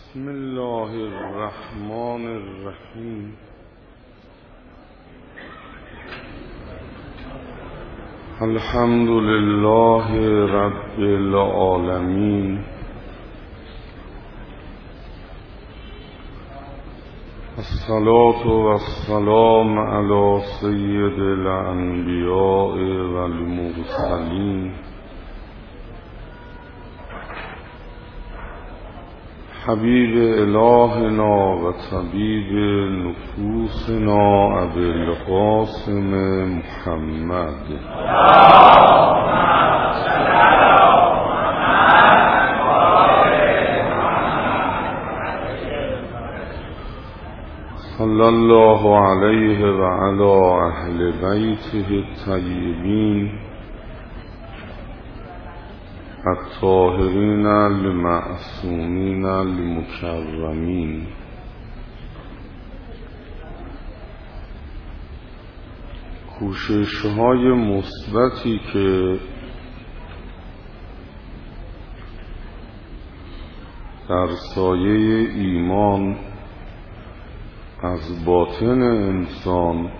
بسم الله الرحمن الرحیم. الحمد لله رب العالمین. الصلاة والسلام علی سید الانبیاء والمرسلین حبیب الهنا و طبیب نفوسنا ابی القاسم محمد صلی الله علیه و علی اهل بیته الطیبین الطاهرین المعصومین المکرمین. کوشش‌های مثبتی که در سایه ایمان از باطن انسان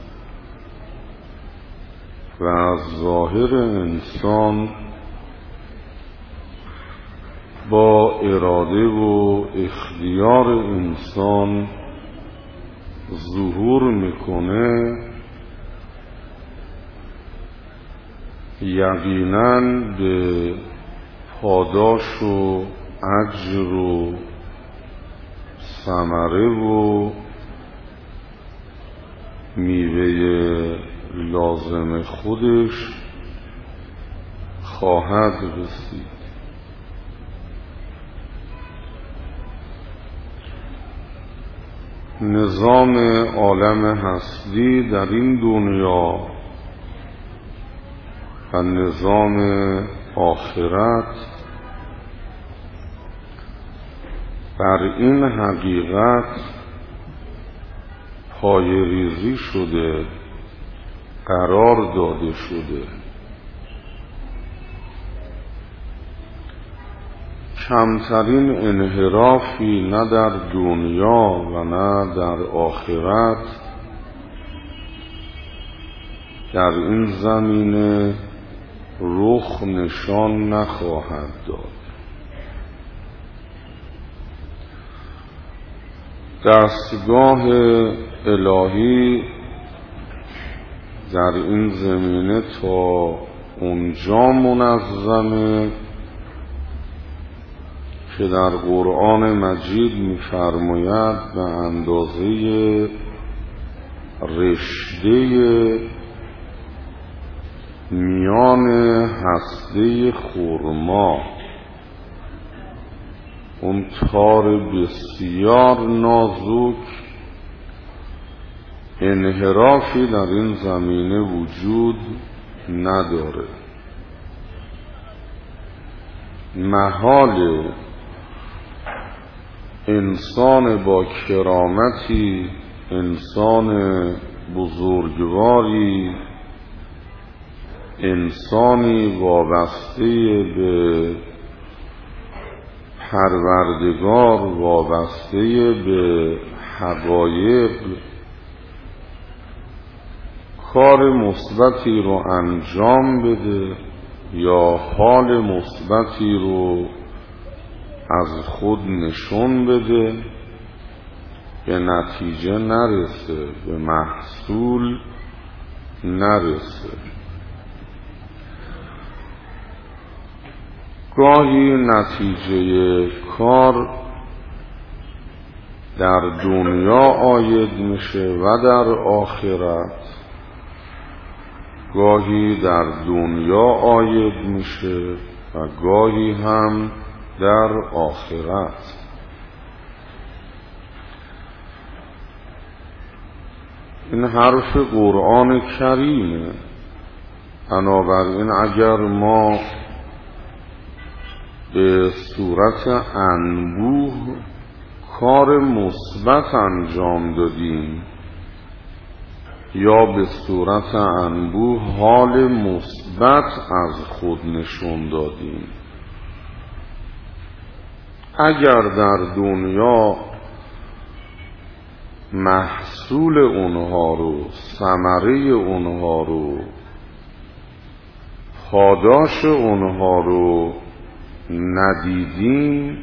و از ظاهر انسان با اراده و اختیار انسان ظهور میکنه، یقیناً به پاداش و اجر و ثمره و میوه لازم خودش خواهد رسید. نظام عالم هستی در این دنیا و نظام آخرت بر این حقیقت پایه‌ریزی شده، قرار داده شده. کمترین انحرافی نه در دنیا و نه در آخرت در این زمینه رخ نشان نخواهد داد. دستگاه الهی در این زمینه تا اونجا منظمه که در قرآن مجید می‌فرماید به اندازه رشته میان هسته خرما، اون تار بسیار نازک، انحرافی در این زمینه وجود نداره. محال انسان با کرامتی، انسان بزرگواری، انسانی وابسته به پروردگار، وابسته به حقایق، کار مثبتی رو انجام بده یا حال مثبتی رو از خود نشون بده، به نتیجه نرسه، به محصول نرسه. گاهی نتیجه کار در دنیا عاید میشه و در آخرت، گاهی در دنیا عاید میشه و گاهی هم در آخرت. این حرف قرآن کریمه. بنابراین اگر ما به صورت انبوه کار مثبت انجام دادیم یا به صورت انبوه حال مثبت از خود نشون دادیم، اگر در دنیا محصول اونها رو، ثمره اونها رو، پاداش اونها رو ندیدیم،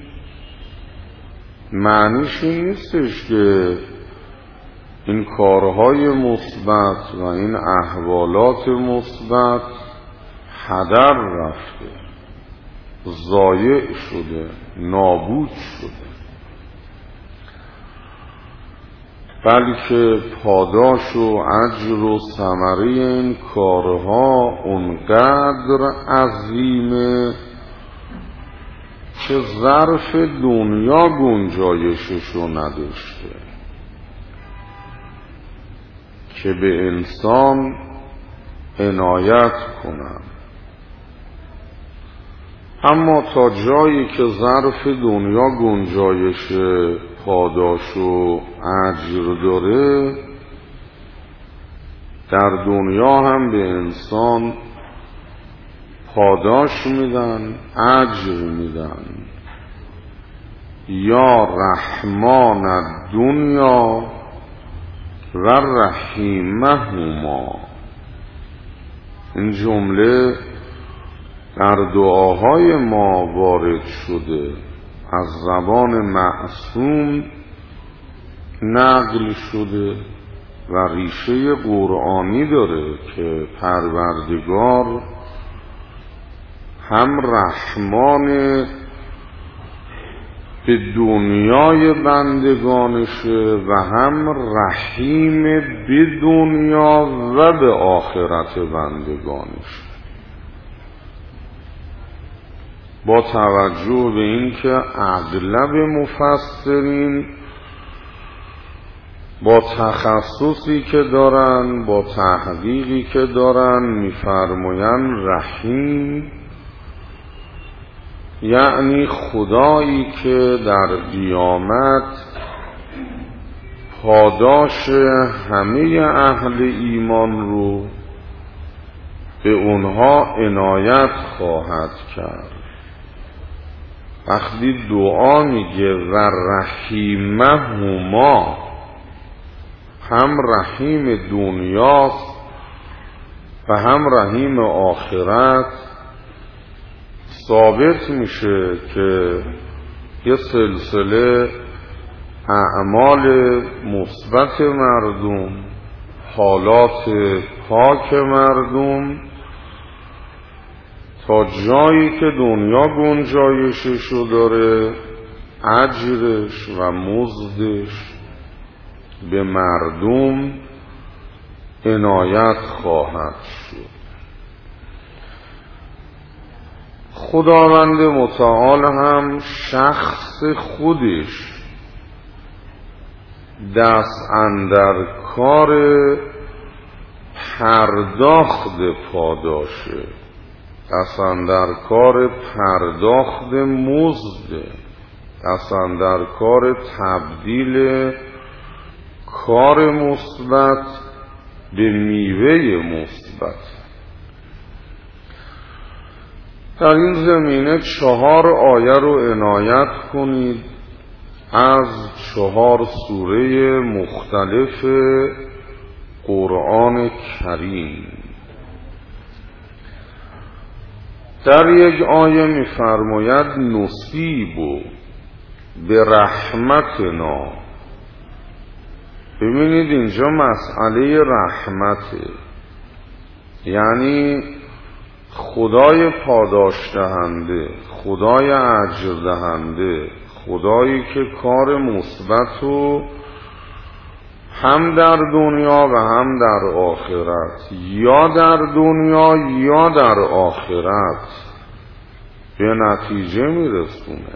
معنیش این نیستش که این کارهای مثبت و این احوالات مثبت هدر رفته، ضایع شده، نابود شده، بلکه پاداش و اجر و ثمره این کارها اونقدر عظیمه که ظرف دنیا گنجایششو نداشته که به انسان عنایت کنن. اما تا جایی که ظرف دنیا گنجایش پاداش و اجر داره، در دنیا هم به انسان پاداش میدن، اجر میدن. یا رحمان الدنیا و رحیمهما. این جمله در دعاهای ما وارد شده، از زبان معصوم نقل شده و ریشه قرآنی داره که پروردگار هم رحمان به دنیای بندگانشه و هم رحیم به دنیا و به آخرت بندگانشه. با توجه به اینکه اغلب مفسرین با تخصصی که دارن، با تحقیقی که دارن، میفرماین رحیم یعنی خدایی که در قیامت پاداش همه اهل ایمان رو به اونها عنایت خواهد کرد. وقتی دعا میگه و رحیمهما، هم رحیم دنیاست و هم رحیم آخرت، ثابت میشه که یه سلسله اعمال مثبت مردم، حالات پاک مردم، تا جایی که دنیا گنجایششو داره، اجرش و مزدش به مردم عنایت خواهد شد. خداوند متعال هم شخص خودش دست اندر کار پرداخت پاداشه، دست اندر کار پرداخت مزد، دست اندر کار تبدیل کار مثبت به میوه مثبت. در این زمینه 4 آیه رو عنایت کنید از 4 سوره مختلف قرآن کریم. در یک آیه می‌فرماید نصیب به رحمتنا. ببینید اینجا مسئله رحمته، یعنی خدای پاداش دهنده، خدای اجر دهنده، خدایی که کار مثبت رو هم در دنیا و هم در آخرت، یا در دنیا یا در آخرت به نتیجه میرسونه.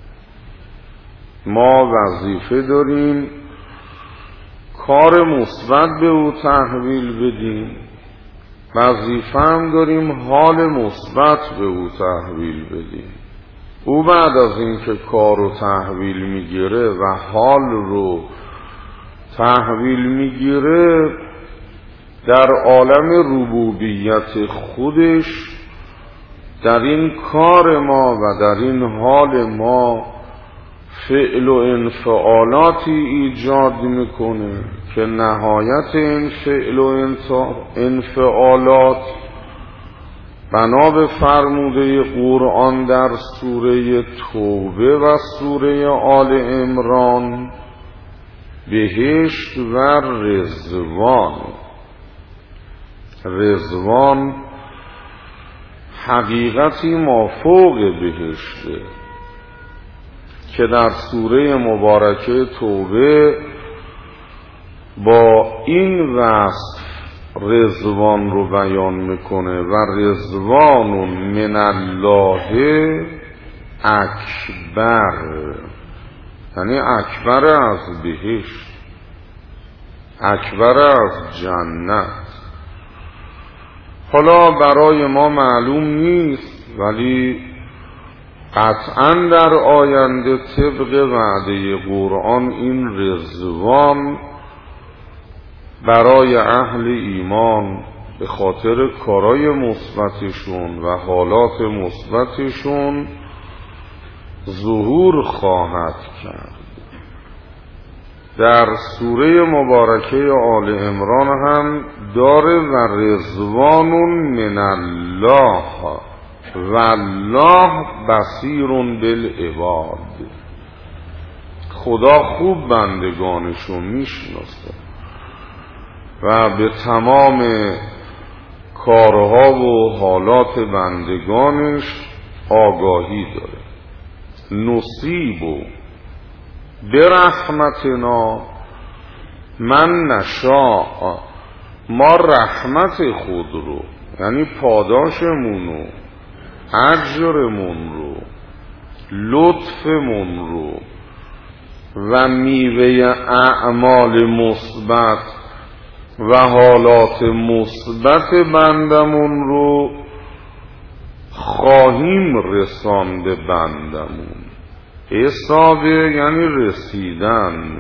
ما وظیفه داریم کار مثبت به او تحویل بدیم، وظیفه هم داریم حال مثبت به او تحویل بدیم. او بعد از اینکه کار رو تحویل میگیره و حال رو تحویل میگیره، در عالم ربوبیت خودش در این کار ما و در این حال ما فعل و انفعالاتی ایجاد میکنه که نهایت این فعل و انفعالات بنا به فرموده قرآن در سوره توبه و سوره آل عمران بهشت و رضوان. رضوان حقیقتی مافوق بهشته که در سوره مبارکه توبه با این وصف رضوان رو بیان میکنه و رضوان من الله اکبر، یعنی اکبر از بهشت، اکبر از جنت. حالا برای ما معلوم نیست، ولی قطعا در آینده طبق وعده قرآن این رضوان برای اهل ایمان به خاطر کارای مثبتشون و حالات مثبتشون ظهور خواهد کرد. در سوره مبارکه آل عمران هم داره و رضوان من الله و الله بصیر بالعباد. خدا خوب بندگانشو میشناسه و به تمام کارها و حالات بندگانش آگاهی داره. نصیبو برحمتنا من نشاء، ما رحمت خود رو یعنی پاداشمون رو، اجرمون رو، لطفمون رو و میوه اعمال مثبت و حالات مثبت بندمون رو خواهیم رساند به بندمون. حساب یعنی رسیدن.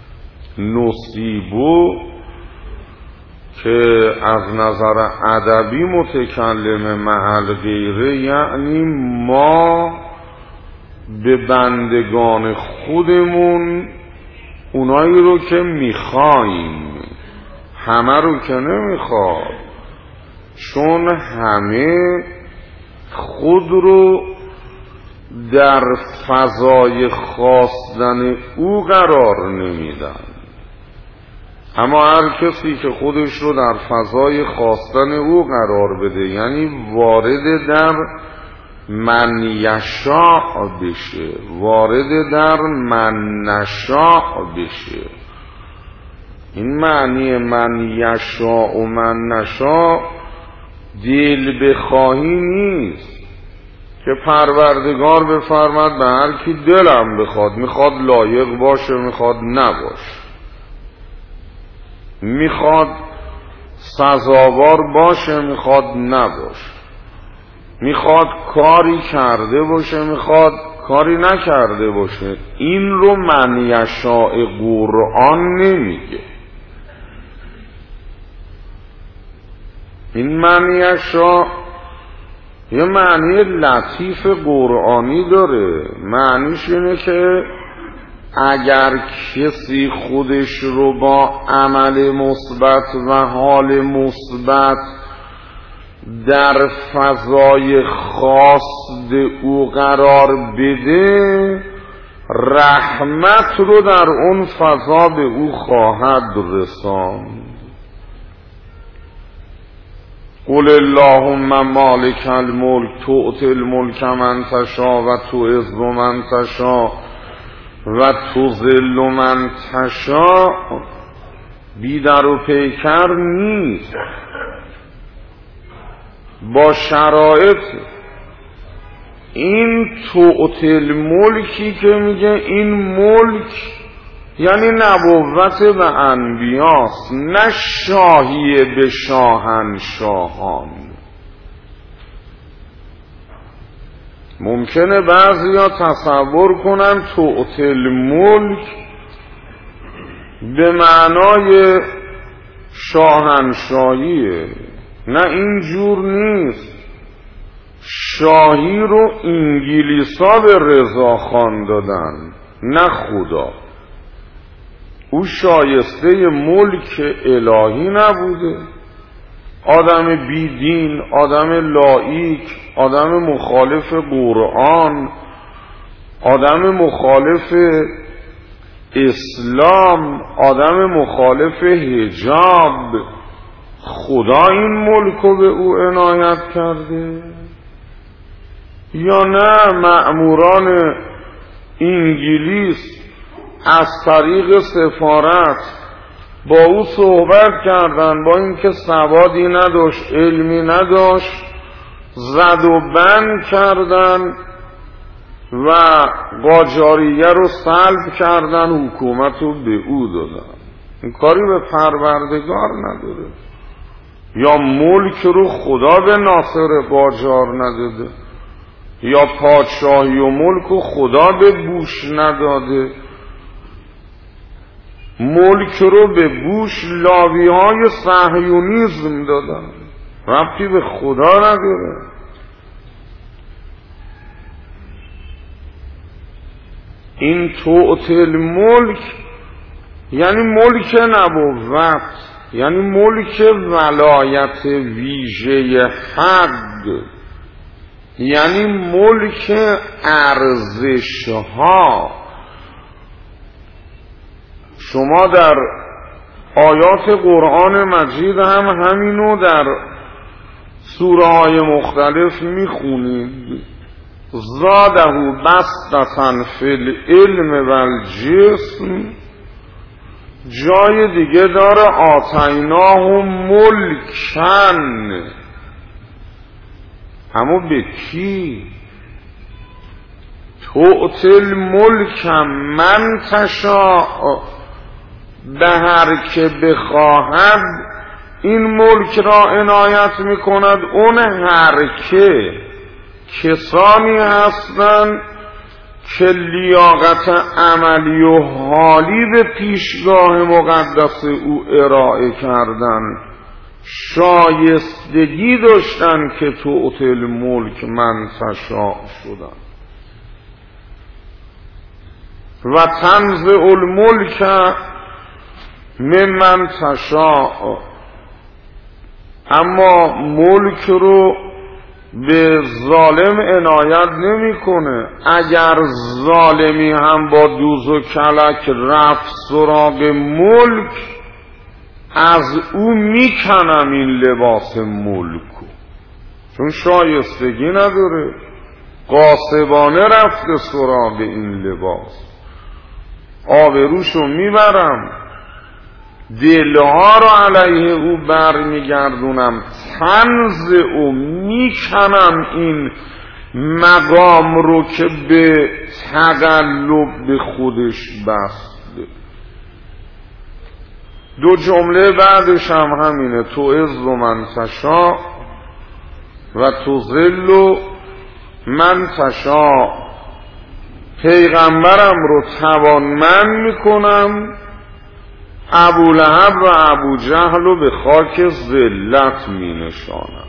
نصیبو که از نظر ادبی متکلم محل غیره، یعنی ما به بندگان خودمون اونایی رو که میخواییم، همه رو که نمیخواد، چون همه خود رو در فضای خواستن او قرار نمیدن، اما هر کسی که خودش رو در فضای خواستن او قرار بده، یعنی وارد در من یشاء بشه، وارد در من نشاء بشه. این معنی من یشاء و من نشاء دل بخواهی نیست که پروردگار بفرماد به هر کی دلم بخواد، میخواد لایق باشه، میخواد نباشه، میخواد سزاوار باشه، میخواد نباشه، میخواد کاری کرده باشه، میخواد کاری نکرده باشه. این رو من یشاء قرآن نمیگه. این من یشاء یه معنی لطیف قرآنی داره. معنیش اینه که اگر کسی خودش رو با عمل مثبت و حال مثبت در فضای خاص او قرار بده، رحمت رو در اون فضا به او خواهد رساند. قل اللهم مالک الملک تؤتی الملک من تشاء و تعز من تشاء و تذل من تشاء بی در و پیکر نیست، با شرایط. این تؤتی الملکی که میگه، این ملک یعنی نبوت به انبیاست، نه شاهی به شاهنشاهان. ممکنه بعضیا تصور کنن تؤتی الملک به معنای شاهنشاهیه. نه اینجور نیست. شاهی رو انگلیسا به رضاخان دادن، نه خدا. او شایسته ملک الهی نبوده. آدم بیدین، آدم لایک، آدم مخالف قرآن، آدم مخالف اسلام، آدم مخالف حجاب، خدا این ملک رو به او عنایت کرده؟ یا نه مأموران انگلیس از طریق سفارت با او صحبت کردن، با اینکه سوادی نداشت، علمی نداشت، زد و بند کردن و قاجاریه رو سلب کردن، حکومت رو به او دادن. این کاری به پروردگار نداره. یا ملک رو خدا به ناصر قاجار نداده، یا پادشاهی و ملک رو خدا به بوش نداده. ملک رو به بوش لاوی های صهیونیسم دادن، ربطی به خدا نداره. این تؤتی الملک یعنی ملک نبوت، یعنی ملک ولایت ویژه حق، یعنی ملک ارزشها. شما در آیات قرآن مجید هم همینو در سوره های مختلف میخونید. زاده بسطة فی العلم و الجسم، جای دیگه داره آتیناه ملکن. اما به کی؟ تؤتی الملک من تشاء، به هر که بخواهد این ملک را عنایت میکند. اون هر که کسانی هستند که لیاقت عملی و حالی به پیشگاه مقدس او ارائه کردن، شایستگی داشتن که تؤتی الملک من تشاء شدن. و تنزع الملک ممن تشاء، اما ملک رو به ظالم عنایت نمیکنه. اگر ظالمی هم با دوز و کلک رفت سراغ ملک، از او میکنم این لباس ملکو، چون شایستگی نداره، غاصبانه رفته سراغ این لباس. آبروشو میبرم، دلها رو علیه او برمیگردونم، تنزع او میکنم این مقام رو که به تقلب به خودش بسته. دو جمله بعدش هم همینه، تعز من تشاء و تذل من تشاء. پیغمبرم رو توانمند میکنم، ابولهب و ابوجهل رو به خاک ذلت می نشانم.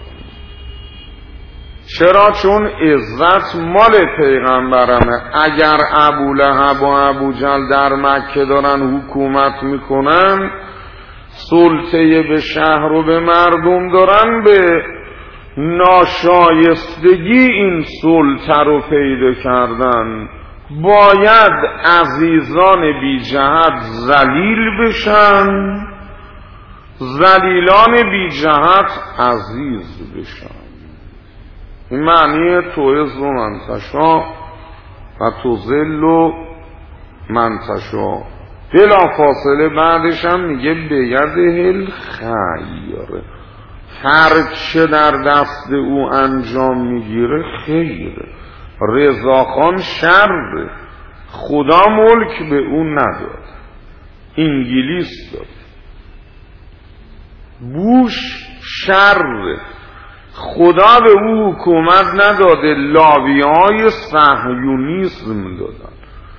چرا؟ چون عزت مال پیغمبرمه. اگر ابولهب و ابوجهل در مکه دارن حکومت میکنن، سلطه به شهر و به مردم دارن، به ناشایستگی این سلطه رو پیدا کردن. باید عزیزان بی جهت ذلیل بشن، ذلیلان بی جهت عزیز بشن. این معنی تعز من تشاء و تذل من تشاء. بلا فاصله بعدش هم میگه بیده الخیر، هر چه در دست او انجام میگیره خیره. رضاخان شر، خدا ملک به او نداد، انگلیس داد. بوش شر، خدا به او حکومت نداده، لاویهای صهیونیسم دادن.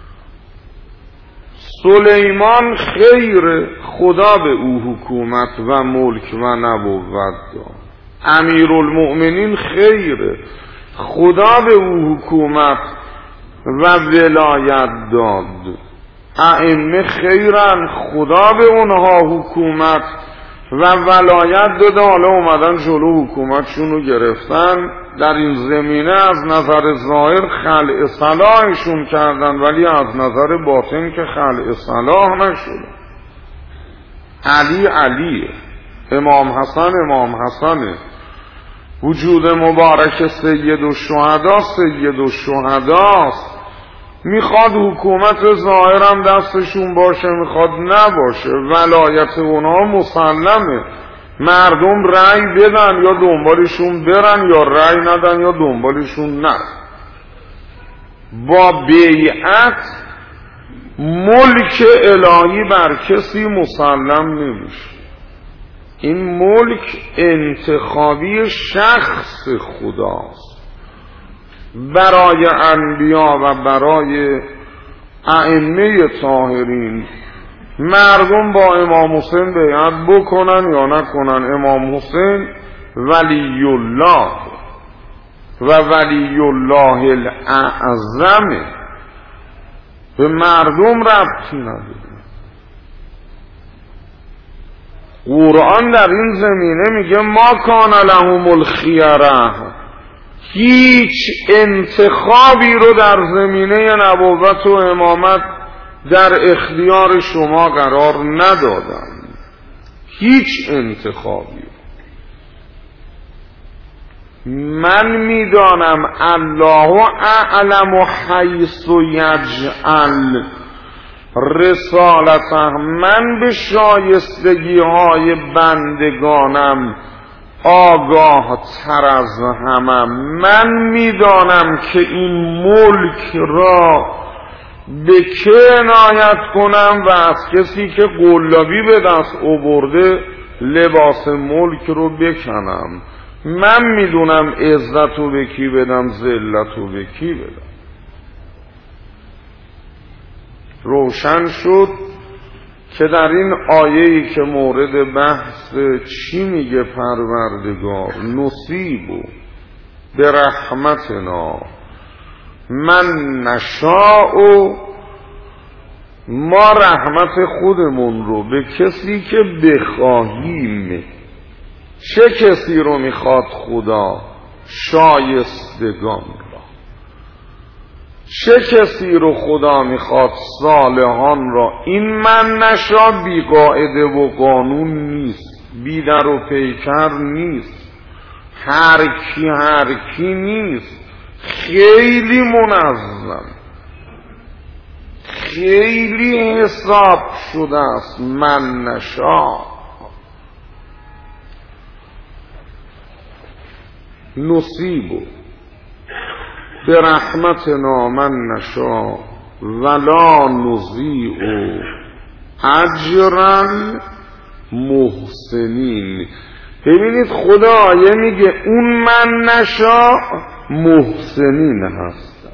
سلیمان خیر، خدا به او حکومت و ملک و نبوت داد. امیرالمؤمنین خیر، خدا به او حکومت و ولایت داد. ائمه خیرن، خدا به اونها حکومت و ولایت داده. حالا اومدن جلو حکومتشون رو گرفتن، در این زمینه از نظر ظاهر خلع صلاحشون کردن، ولی از نظر باطن که خلع صلاح نشده. علی علیه، امام حسن امام حسنه، وجود مبارک سید الشهدا سید الشهداست. میخواد حکومت ظاهرم دستشون باشه، میخواد نباشه، ولایت اونها مسلمه. مردم رأی بدن یا دنبالشون برن، یا رأی ندن یا دنبالشون نرن. با بیعت ملک الهی بر کسی مسلم نمیشه. این ملک انتخابی شخص خداست برای انبیا و برای ائمه طاهرین. مردم با امام حسین بیعت بکنن یا نکنن، امام حسین ولی الله و ولی الله الاعظم، به مردم ربطی نداره. قرآن در این زمینه میگه ما کان لهم الخیره، هیچ انتخابی رو در زمینه نبوت و امامت در اختیار شما قرار ندادن، هیچ انتخابی. من میدانم الله اعلم حیث یجعل رسالته، من به شایستگی های بندگانم آگاه تر از همم. من میدانم که این ملک را به که عنایت کنم و از کسی که قلابی به دست آورده لباس ملک رو بکنم. من میدونم عزت رو به کی بدم، ذلت رو به کی بدم. روشن شد که در این آیه‌ای که مورد بحث چی میگه پروردگار، نصیبو به رحمتنا من نشاء، ما رحمت خودمون رو به کسی که بخواهیم. چه کسی رو میخواد خدا؟ شایستگان را. چه کسی رو خدا میخواد؟ صالحان را. این من نشا بی قاعده و قانون نیست، بی در و پیکر نیست، هر کی نیست، خیلی منظم، خیلی حساب شده است. من نشا نصیبو به رحمتنا من نشا ولا نضیع اجر المحسنین. ببینید خدا آیه میگه اون من نشا محسنین هستن.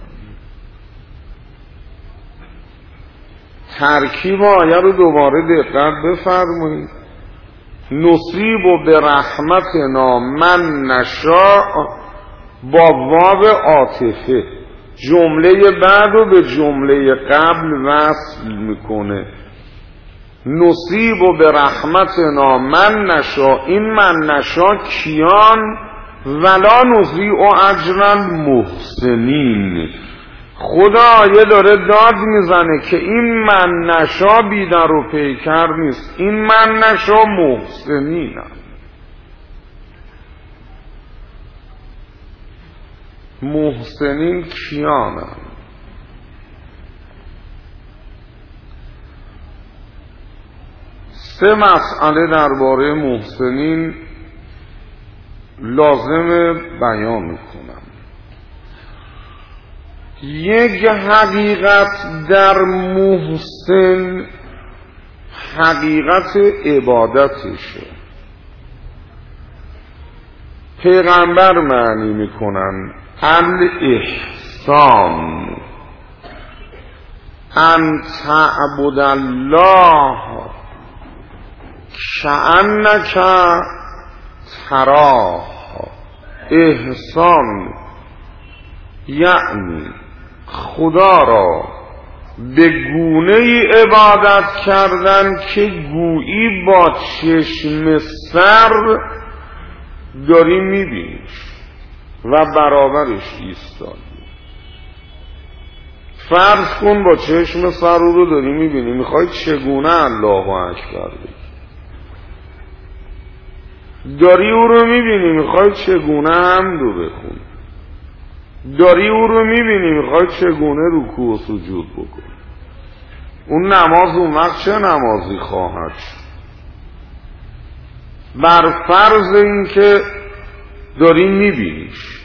ترکیب آیه رو دوباره دقت بفرمایید. نصیب و به رحمتنا من نشا با واو عاطفه جمله بعد رو به جمله قبل وصل میکنه. نصیب و به رحمتنا من نشا، این من نشا کیان؟ ولا نضیع اجر المحسنین. خدا یه داره داد میزنه که این من نشا بی در و پیکر نیست، این من نشا محسنین است. محسنین کیانند؟ سه مسئله درباره محسنین لازم بیان میکنم. یک حقیقت در محسن حقیقت عبادتشه. پیغمبر معنی میکنن الاحسان ان تعبد الله کأنک تراه. احسان یعنی خدا را به گونه ای عبادت کردن که گویی با چشم سر داری میبینیش و برابرش ایستادی. فرض کن با چشم سر او رو داری میبینی، میخوای چگونه الله اکبر بگی؟ داری او رو میبینی، میخوای چگونه حمد رو بخونی؟ داری او رو میبینی، میخوای چگونه رکوع و سجود بکنی؟ اون نماز اون وقت چه نمازی خواهد شد؟ بر فرض این که داری میبینیش.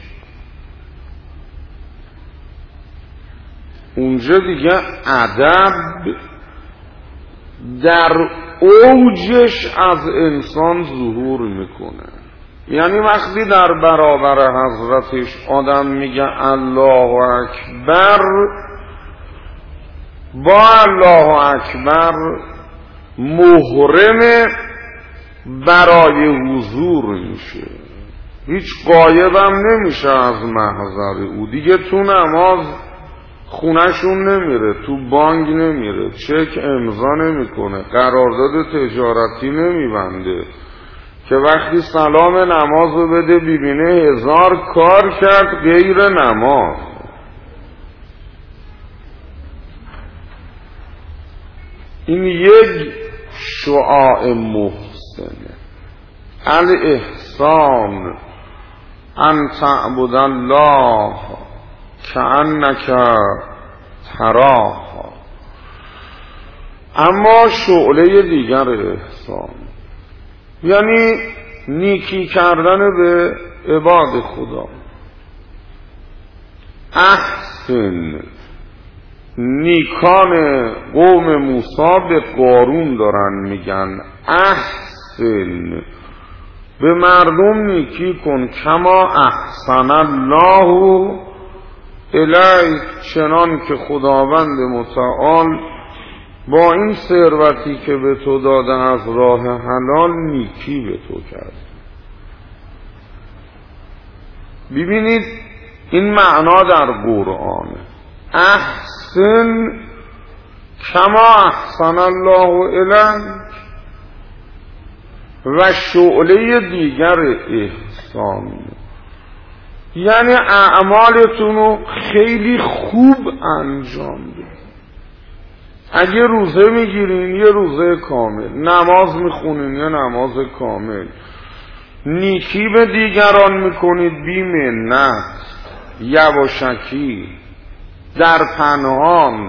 اونجا دیگه ادب در اوجش از انسان ظهور میکنه. یعنی وقتی در برابر حضرتش آدم میگه الله اکبر، با الله اکبر محرم برای حضور میشه، هیچ غایبم نمیشه از محضر او. دیگه تو نماز خونهشون نمیره، تو بانک نمیره، چک امضا نمیکنه، قرارداد تجارتی نمیبنده که وقتی سلام نماز رو بده ببینه 1000 کار کرد غیر نماز. این یک شعاع محسنه. الاحسان ان تعبد الله کأنک تراه. اما شعله دیگر احسان یعنی نیکی کردن به عباد خدا. احسن، نیکان قوم موسی به قارون دارن میگن احسن، به مردم نیکی کن کما احسن الله الیک، چنان که خداوند متعال با این ثروتی که به تو داده از راه حلال نیکی به تو کرد. ببینید این معنا در قرآنه. احسن کما احسن الله الیک. و شعله دیگر احسان یعنی اعمالتون رو خیلی خوب انجام بدید. اگه روزه میگیرین یه روزه کامل، نماز میخونین یه نماز کامل، نیکی به دیگران میکنید بی منت، یواشکی، در پنهان،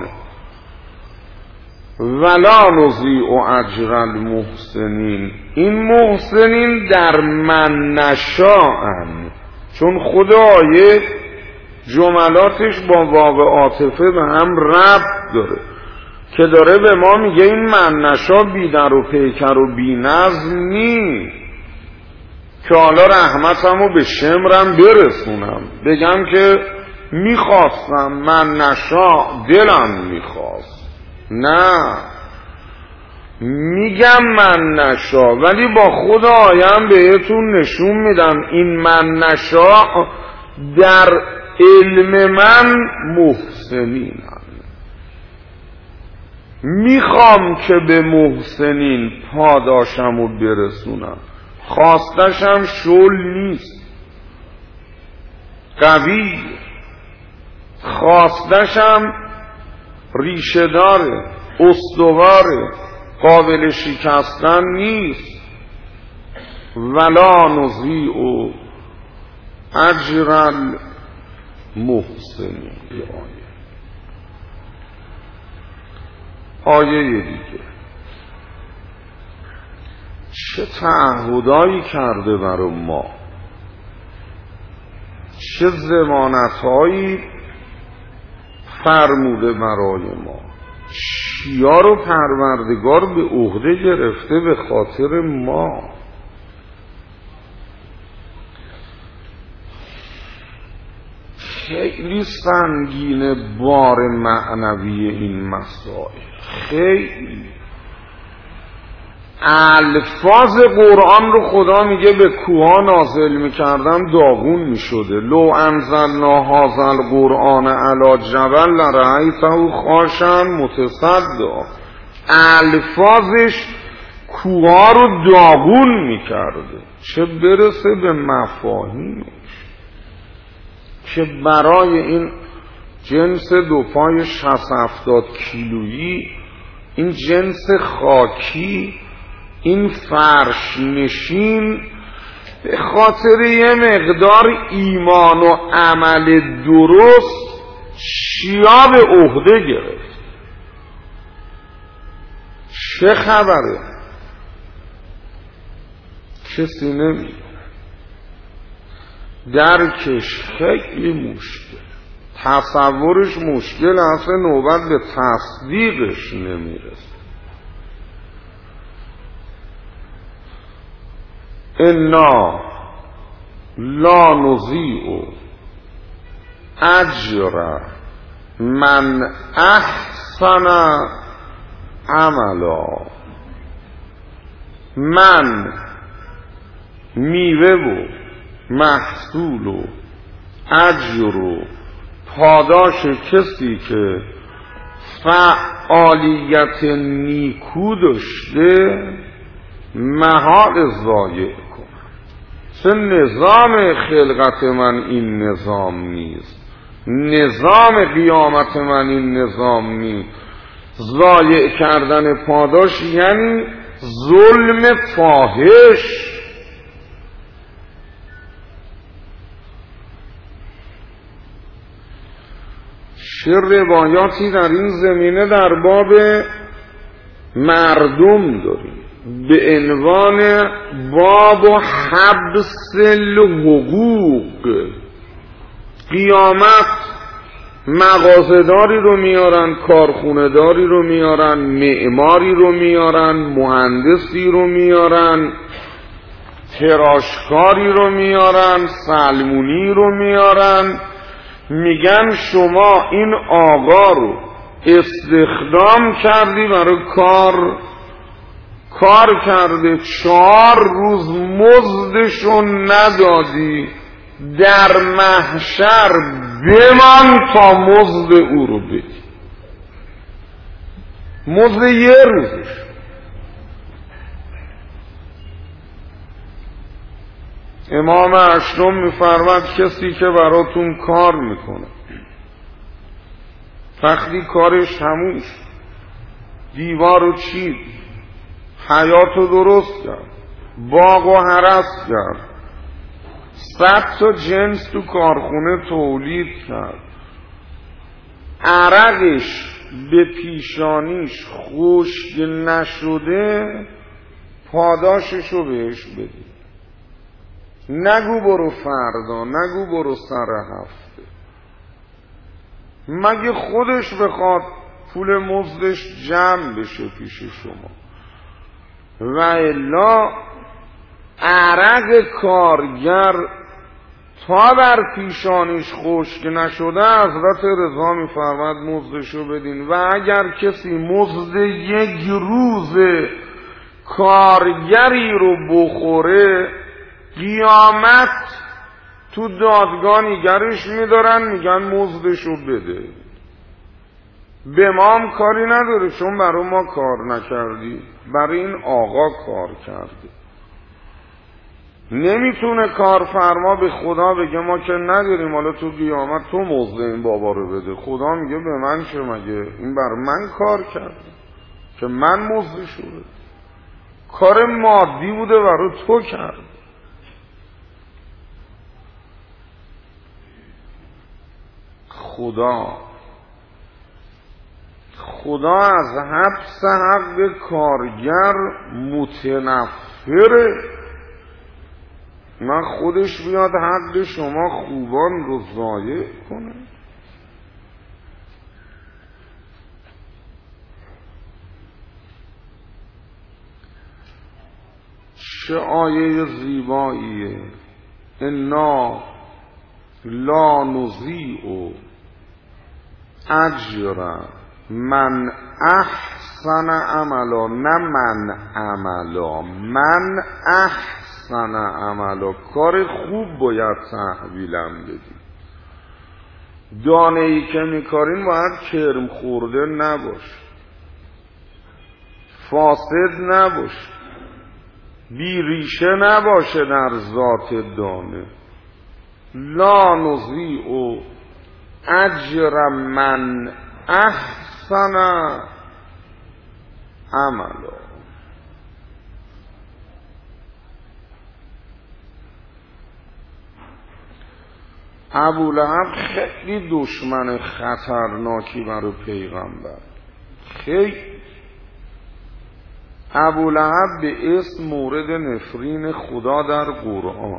ولا نضیع اجر المحسنین. این محسنین در من نشاءن، چون خود آیه جملاتش با واو عاطفه به هم ربط داره که داره به ما میگه این من نشا بی در و پیکر و بی نظم نی که حالا رحمتمو به شمرم برسونم، بگم که میخواستم من نشا دلم میخواست، نه میگم من نشا ولی با خود آیم بهتون نشون میدم این من نشا در علم من محسنینم. میخوام که به محسنین پاداشمو برسونم، خواستشم شل نیست، قوی، خواستشم ریشه داره، استواره، قابل شکستن نیست. ولا نضیع اجر المحسنین. آیه دیگه چه تعهدایی کرده برای ما، چه ضمانتهایی فرموده برای ما، چیا رو پروردگار به عهده گرفته به خاطر ما. خیلی سنگین بار معنوی این مسائل، خیلی. الفاظ قرآن رو خدا میگه به کوها نازل میکردم داغون میشده. لو انزلنا هذا القرآن علی جبل لرأیته خاشعا متصدعا. الفاظش کوها رو داغون میکرده، چه برسه به مفاهیمش که برای این جنس دو پای 60-70 کیلویی، این جنس خاکی، این فرش نشین، به خاطر یه مقدار ایمان و عمل درست چیا به عهده گرفت. چه خبره؟ کسی نمیدونه. درکش خیلی مشکل، تصورش مشکل، اصلا نوبت به تصدیقش نمیرسه. انا لا نضیع اجر من احسن عملا. من میوه و محصول و اجر و پاداش کسی که فعالیت نیکو داشته محال ضایع کنم. چه نظام خلقت من این نظام نیست، نظام قیامت من این نظام نیست. ضایع کردن پاداش یعنی ظلم فاحش. چه روایاتی در این زمینه در باب مردم داریم به عنوان باب حبس الحقوق. قیامت مغازه‌داری رو میارن، کارخونه‌داری رو میارن، معماری رو میارن، مهندسی رو میارن، تراشکاری رو میارن، سلمونی رو میارن، میگن شما این آقا رو استخدام کردی برای کار کرده، 4 روز مزدشو ندادی، در محشر بمان تا مزد او رو بدی. مزد یه روزش. امام اشرم میفرماد کسی که براتون کار میکنه، وقتی کارش تموم شد، دیوارو چید، حیاتو درست کرد، باغ و هرس کرد، 100 تا جنس تو کارخونه تولید کرد، عرقش به پیشانیش خشک نشده، پاداششو بهش بدید. نگو برو فردا، نگو برو سر هفته. مگه خودش بخواد پول مزدش جمع بشه پیش شما؟ و الا عرق کارگر تا بر پیشانیش خشک نشده حضرت رضا میفرماد مزدشو بدین. و اگر کسی مزد یک روز کارگری رو بخوره، قیامت تو دادگاه نگرش میدارن، میگن مزدشو بده. به ما هم کاری نداره، چون برای ما کار نکردی، برای این آقا کار کردی. نمیتونه کارفرما به خدا بگه ما که نداریم، حالا تو قیامت تو مزد این بابا رو بده. خدا میگه به من چه، مگه این برای من کار کرده که من مزدشو بده؟ کار مادی بوده برای تو کرده. خدا از حبس حق کارگر متنفره. من خودش بیاد حق شما خوبان رو ضایع کنه. چه آیه زیباییه. انا لا نضیع اجر من احسن عملا، نه من عملا، من احسن عملا، کار خوب باید تحویلم بدی. دانه ای که میکارین باید کرم خورده نباشه، فاسد نباشه، بی ریشه نباشه در ذات دانه. لا نضیع اجر من احسن عملا. ابولهب خیلی دشمن خطرناکی برای پیغمبر. خیلی ابولهب به اسم مورد نفرین خدا در قرآن.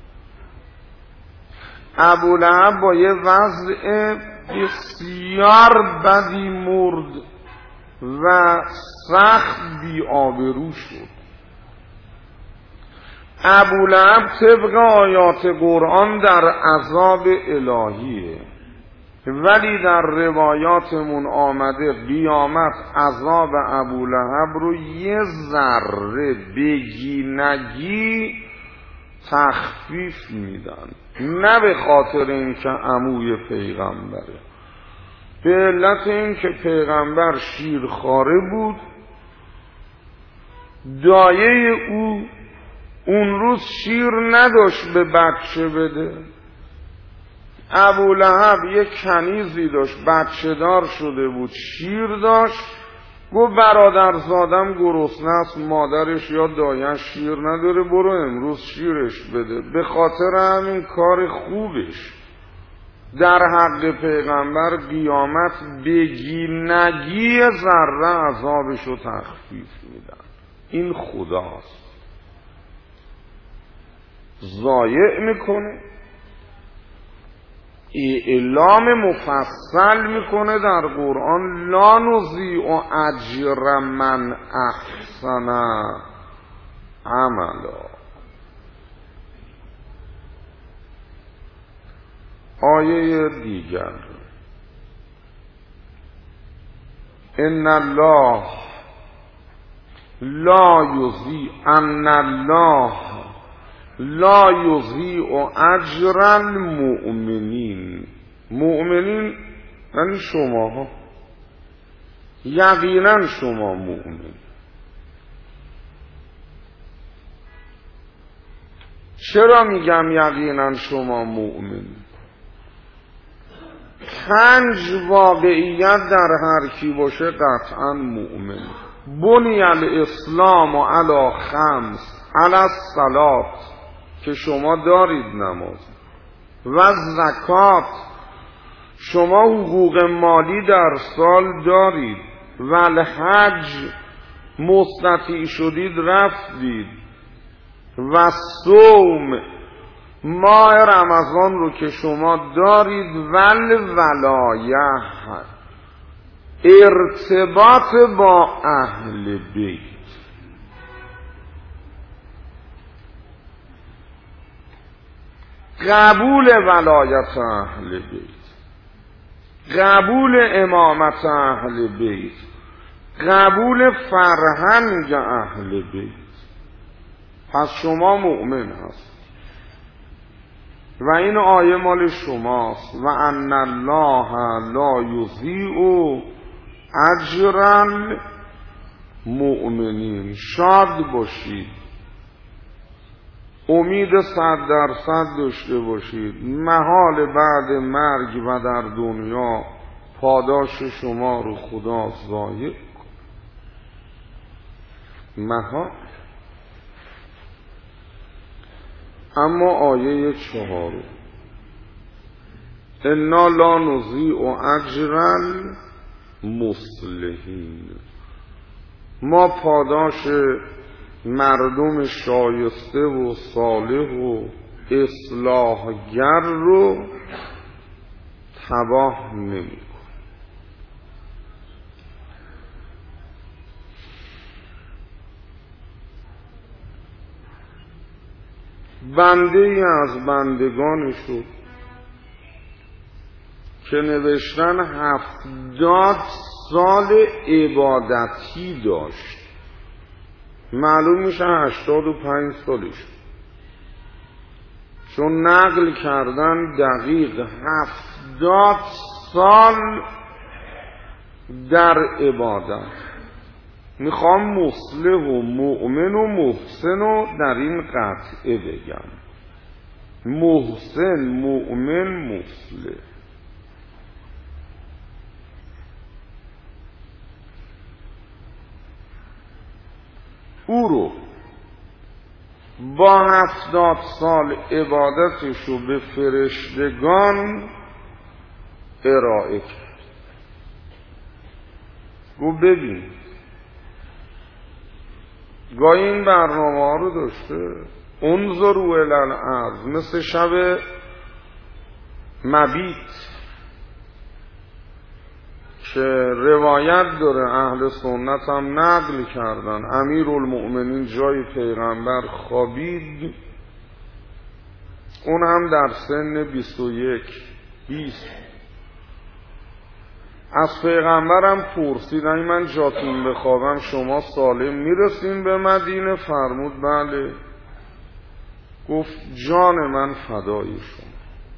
ابولهب با یه وضع بسیار بدی مرد و سخت بی‌آبرو شد. ابولهب طبق آیات قرآن در عذاب الهیه، ولی در روایاتمون آمده قیامت عذاب ابولهب رو یه ذره بگی نگی تخفیف میدن، نه به خاطر اینکه عموی پیغمبره، به علت اینکه پیغمبر شیرخواره بود، دایه او اون روز شیر نداشت به بچه بده. ابولهب یک کنیزی داشت، بچه دار شده بود، شیر داشت، گفت برادرزادم گرسنه است، مادرش یا دایش شیر نداره، برو امروز شیرش بده. به خاطر همین کار خوبش در حق پیغمبر قیامت بگی نگی ذره عذابش رو تخفیف میدن. این خداست، ضایع میکنه، اعلام مفصل میکنه در قرآن لا نضیع اجر من احسن عملا. آیه دیگر ان الله لا یضیع ان الله لا یضیع اجر المؤمنین. مؤمنین یعنی شما ها، یقینا شما مؤمن. چرا میگم یقینا شما مؤمن؟ 5 واقعیت در هر کی باشه قطعا مؤمن. بنی الاسلام علی 5 علی الصلاة که شما دارید نماز، و زکات شما حقوق مالی در سال دارید، و الحج مستطیع شدید رفتید، و صوم ماه رمضان رو که شما دارید، ولایه ارتباط با اهل بیت. قبول ولایت اهل بیت، قبول امامت اهل بیت، قبول فرهنگ اهل بیت. پس شما مؤمن هست و این آیه مال شماست. و ان الله لا یضیع اجر المؤمنین. شاد باشید، امید 100% داشته باشید، محال بعد مرگ و در دنیا پاداش شما رو خدا ضایع کن، محال. اما آیه 4 انا لا نضیع اجر المصلحین. ما پاداش مردم شایسته و صالح و اصلاحگر رو تباه نمی کن. بنده ای از بندگان شد که نوشتن 70 سال عبادتی داشت، معلوم میشه 85 سالش، چون نقل کردن دقیق 70 سال در عبادت. میخوام مصلح و مؤمن و محسن رو در این قطعه بگم. محسن، مؤمن، مصلح. او رو با 70 سال عبادتش رو به فرشتگان ارائه کرد. گو ببین گاهی این برنامه ها رو داشته، انظروا الی الارض، مثل شب مبیت که روایت داره، اهل سنت هم نقل کردن، امیرالمؤمنین جای پیغمبر خوابید، اون هم در سن 21-20. از پیغمبرم پرسیدن من جاتون بخوابم شما سالم میرسین به مدینه؟ فرمود بله. گفت جان من فدای شما.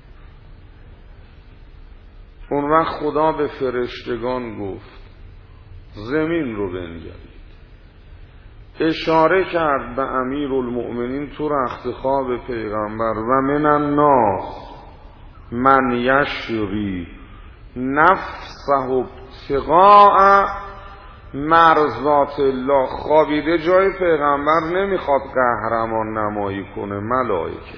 اون وقت خدا به فرشتگان گفت زمین رو بنگرید. اشاره کرد به امیرالمؤمنین تو رخت خواب پیغمبر، و من الناس من یشری نفسه ابتغاء مرضات الله. خوابیده جای پیغمبر نمیخواد قهرمان نمایی کنه، ملائکه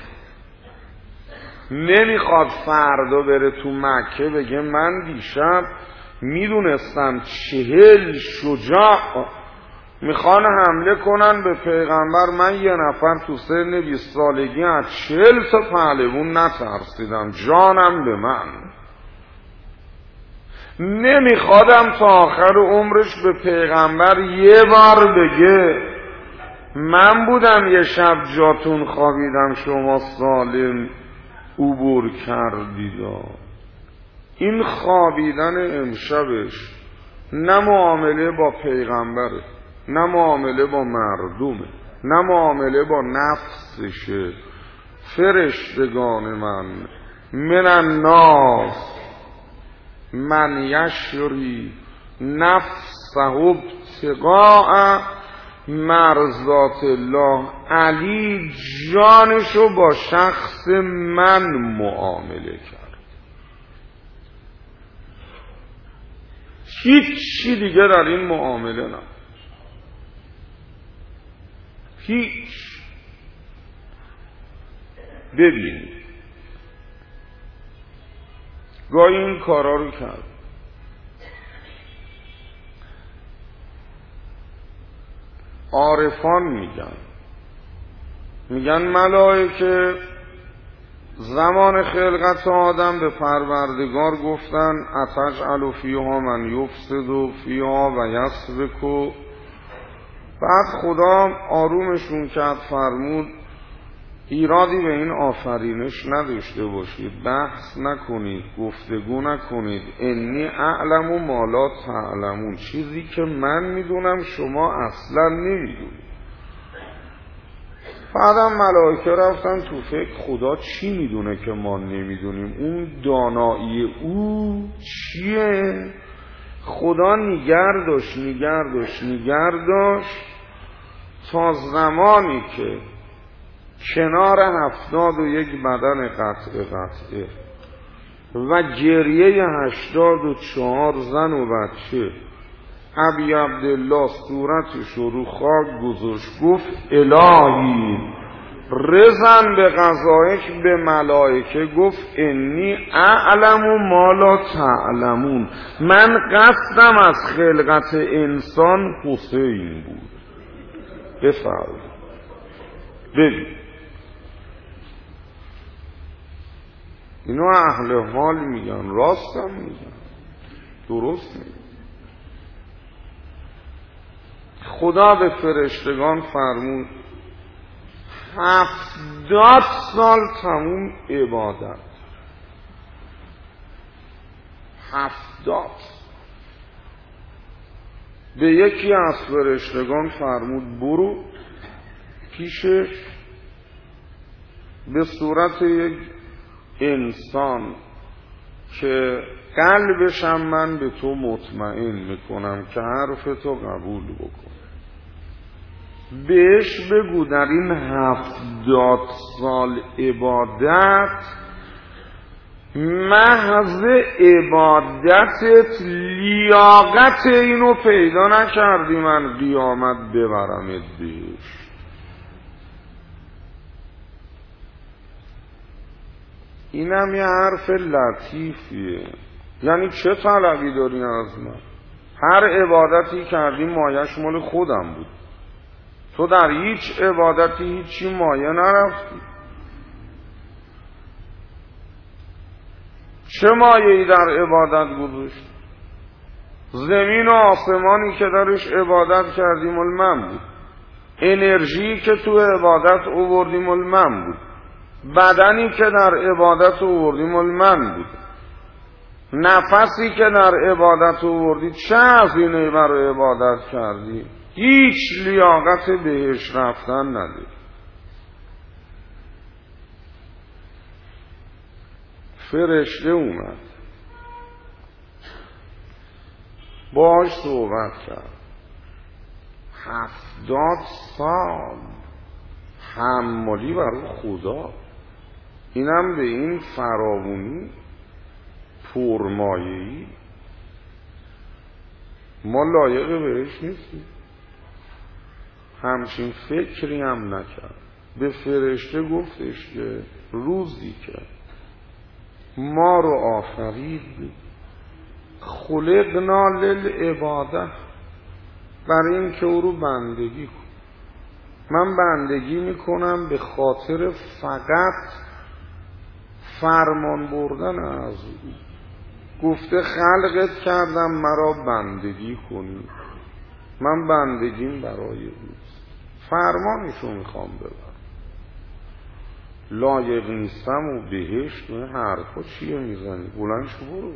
نمیخواد فردا بره تو مکه بگه من دیشب میدونستم 40 شجاع میخوان حمله کنن به پیغمبر، من یه نفر تو سن 20 سالگی از 40 تا پهلوان نترسیدم، جانم به من. نمیخوادم تا آخر عمرش به پیغمبر یه بار بگه من بودم یه شب جاتون خوابیدم شما سالم عبور کردید. این خوابیدن امشبش نه معامله با پیغمبره، نه معامله با مردمه، نه معامله با نفسشه. فرشتگان من الناس من یشری نفسه ابتغاء مرضات الله. علی جانشو با شخص من معامله کرد، هیچی دیگه در این معامله نه، هیچ. ببینید گاهی این کارا رو کرد. عارفان میگن ملائکه زمان خلقت آدم به پروردگار گفتن اتجعل فیها من یفسد فیها و یسفک. بعد خدا آرومشون کرد، فرمود ایرادی به این آفرینش نداشته باشید، بحث نکنید، گفتگو نکنید. انی اعلم ما لا تعلمون، چیزی که من میدونم شما اصلا نمیدونید. بعدم ملائکه رفتن تو فکر خدا چی میدونه که ما نمیدونیم، اون دانایی او چیه؟ خدا نگر داشت تا زمانی که کنار 71 بدن قطعه و گریه 84 زن و بچه ابی عبدالله صورتش رو خاک گذاشت، گفت الهی رزن به قضایک به ملائکه، گفت انی اعلم ما لا تعلمون. من قصدم از خلقت انسان حسین بود. بفرمایید ببین اینو اهل حال میگن، راستم میگن، درست میگن. خدا به فرشتگان فرمود 70 سال تموم عبادت. 70 به یکی از فرشتگان فرمود برو پیشش به صورت یک انسان که قلبشم من به تو مطمئن میکنم که حرف تو قبول بکن. بهش بگو در این 70 سال عبادت محض عبادتت لیاقت اینو پیدا نکردی من قیامت ببرمت بهش. اینم یه حرف لطیفیه. یعنی چه طلبی داری از من؟ هر عبادتی کردی مایش مال خودم بود. تو در هیچ عبادتی هیچی مایه نرفتی. چه مایه‌ای در عبادت گذاشت؟ زمین و آسمانی که درش عبادت کردی مال من بود. انرژی که تو عبادت آوردی مال من بود. بدنی که در عبادت آوردی مال من بود. نفسی که در عبادت آوردی چه هزینه‌ای برای عبادت کردی؟ هیچ لیاقت بهش رفتن نداری. فرشته اومد باهاش صحبت کرد. 70 سال حمالی برای خدا، اینم به این فراوانی پرمایه‌ای. ما لایق بهش نیستیم. همچین فکری هم نکرد. به فرشته گفتش که روزی که ما رو آفرید خلقنا للعباده، برای این که او رو بندگی کن. من بندگی میکنم به خاطر فقط فرمان بردن از او. گفته خلقت کردم مرا بندگی کنی، من بندگیم برای اوست، فرمانشو میخوام ببرم. لایق نیستم و بهشت و حرفا چیه میزنی؟ بلند شو برو.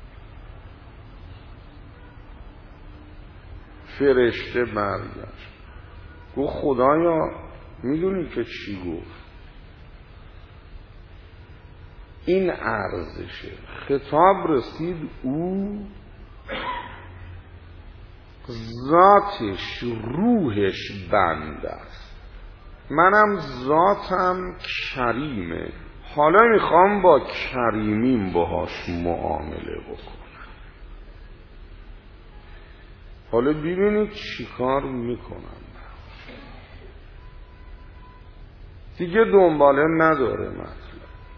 فرشته برگشت گفت خدایا میدونی که چی گفت؟ این ارزشه. خطاب رسید او ذاتش روحش بنده است، منم ذاتم کریمه، حالا میخوام با کریمیم باهاش معامله بکنم. حالا ببینید چی کار میکنم. دیگه دنباله نداره مطلب.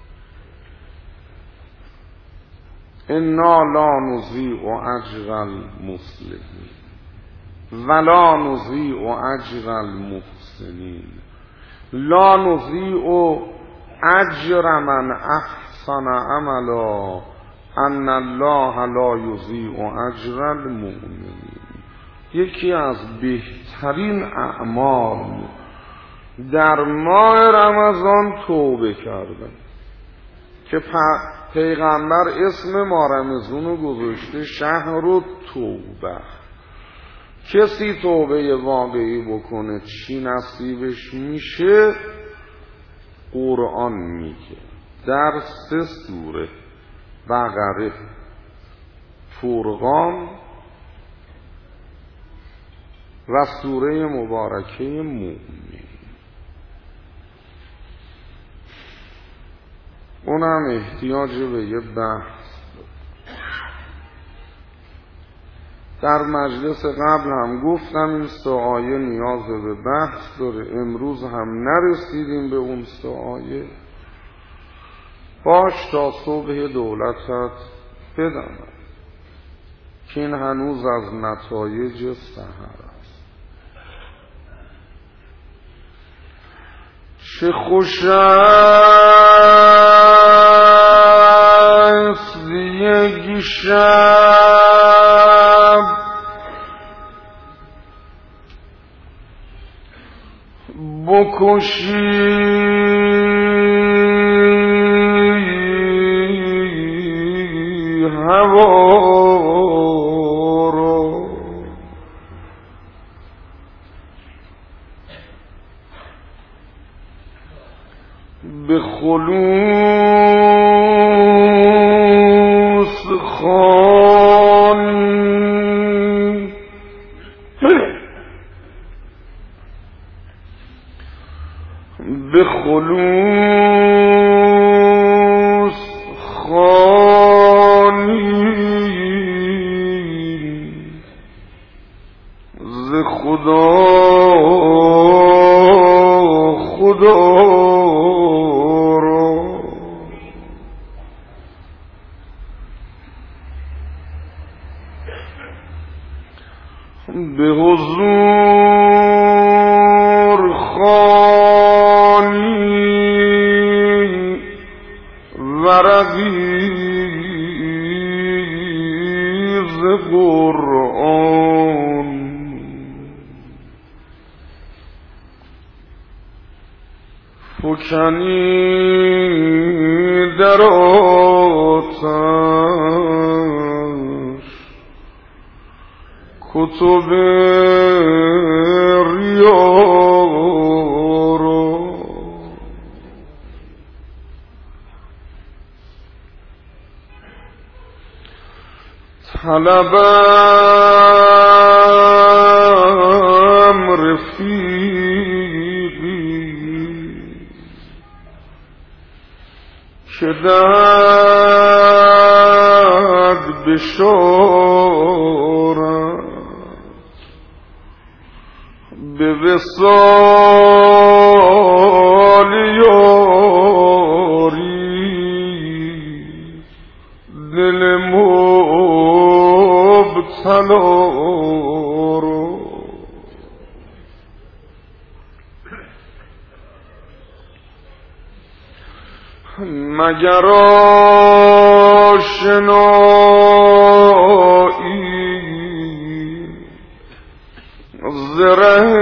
انا لا نضیع اجر المصلحین ولا نضیع اجر المحسنین لا نضیع اجر من احسن عملا ان الله لا یضیع اجر المؤمنین. یکی از بهترین اعمال در ماه رمضان توبه کردن که پیغمبر اسم ماه رمضان رو گذاشته شهر توبه. کسی توبه واقعی بکنه چی نصیبش میشه؟ قرآن میگه در 3 سوره، بقره، فرقان و سوره مبارکه مومن. اونم احتیاج به یه بحث. در مجلس قبل هم گفتم این 3 آیه نیاز به بحث داره. امروز هم نرسیدیم به اون 3 آیه. باش تا صبح دولتت بدم که این هنوز از نتایج سحر است. چه خوش است یک شب بکشی هوا رو به خلوص خوانی به خلوص خوانی ز خدا را به حضور خوانی ورقی ز قرآن فکنی در آتش کتب ریا را طلبم رفیقی که دهد بشارت به وصال یاری دل مبتلا را مگر آشنایی ز ره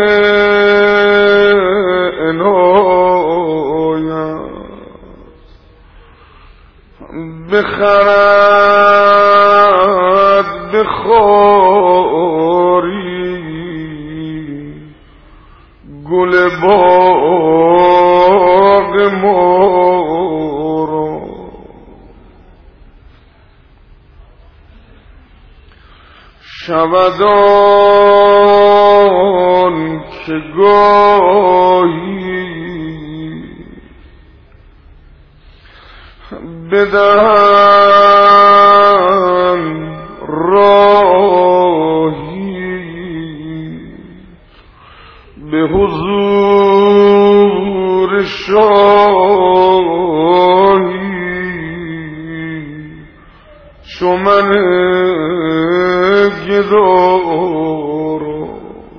عنایت بخرد به خواری گل باغ ما را شود آن که گاهی بدهن راهی به حضور شاهی چو من گدارا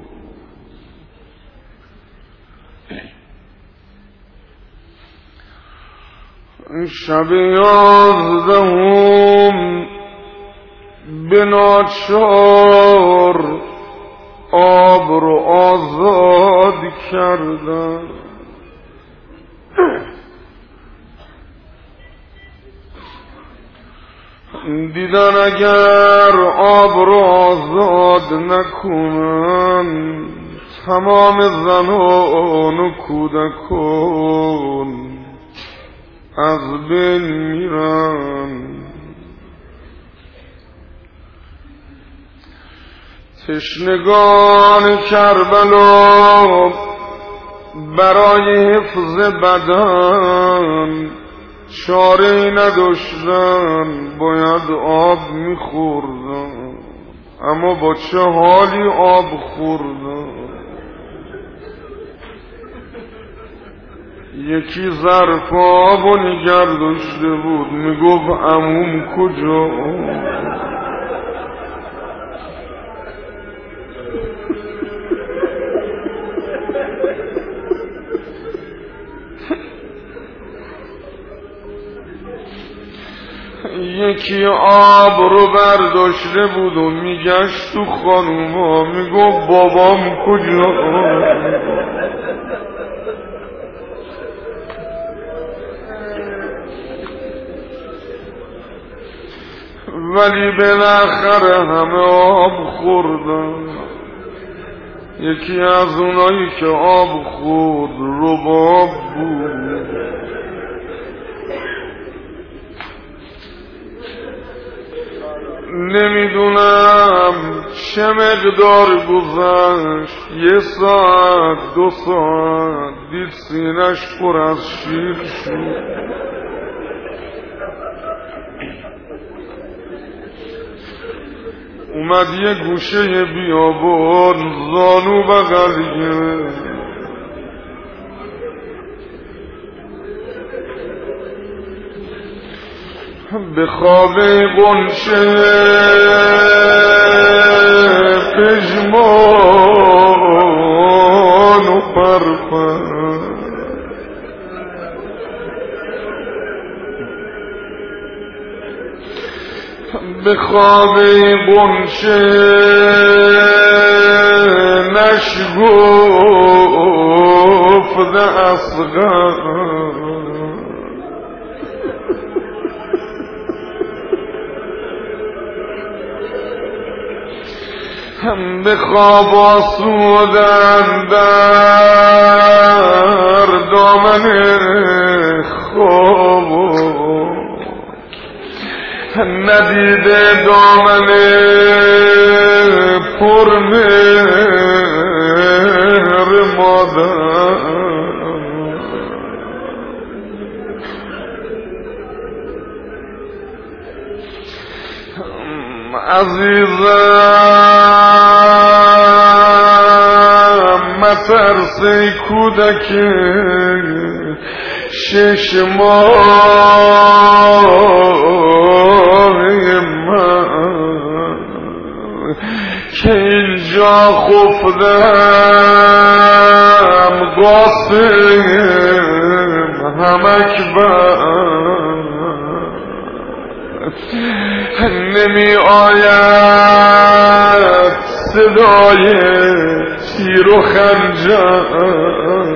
شب 11 به ناچار آب رو آزاد کردم دیدن اگر آب رو آزاد نکنن تمام زنان و کودکان از بین میرن تشنگان کربلا برای حفظ بدن چاره‌ای نداشتن باید آب میخوردن اما با چه حالی آب خوردن یکی ظرف آب و نگر داشته بود میگفت عموم کجا یکی آب رو برداشته بود و میگشت تو خانوما میگفت بابام کجا ولی بالاخره همه آب خوردن یکی از اونایی که آب خورد رباب بود نمیدونم چه مقدار گذشت، 1 ساعت 2 ساعت، دید سینش پر از شیر شد. اومد یه گوشه بیابان، زانو بغلیه، به خواب غنچه پژمان و پرپر، به خواب غنچه نشگفته اصغر، به خواب آسودن در دامن خواب، ندیده دامن پرمهر مادر، عزیزم مترسی کودک 6 ماهه من که اینجا خفتم قاسم هم اکبر، نمی آید صدای تیر و خنجر،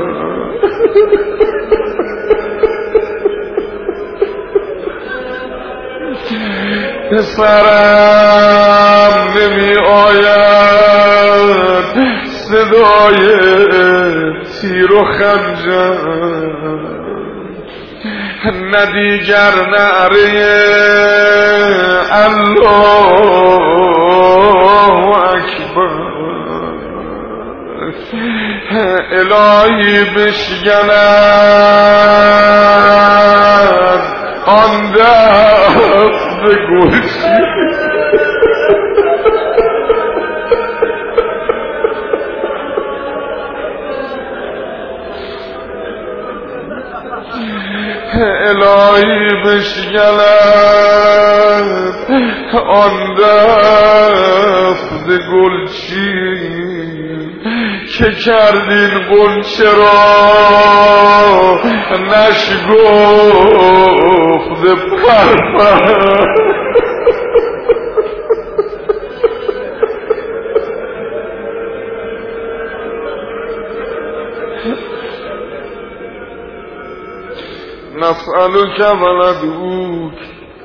پسرم نمی آید صدای تیر و خنجر، نه دیگر نعره الله اکبر، الهی بشکند آن دست گلچین، الهی بشکند آن دست گلچین که کردین غنچه را نشگفته پرپر. نسألك وندعوك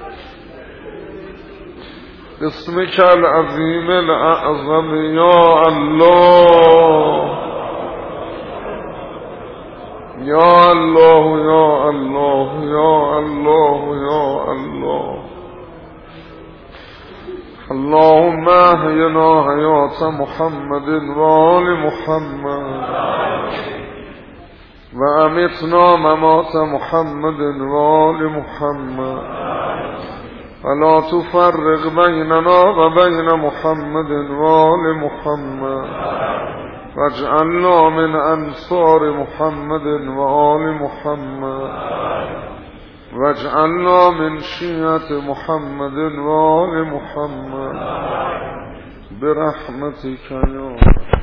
باسمك العظيم الأعظم يا الله يا الله يا الله يا الله يا الله. اللهم احينا حياة محمد وآل محمد وأمتنا ممات محمد وآل محمد ولا تفرق بيننا وبين محمد وآل محمد واجعلنا من أنصار محمد وآل محمد واجعلنا من شيعة محمد وآل محمد برحمتك يا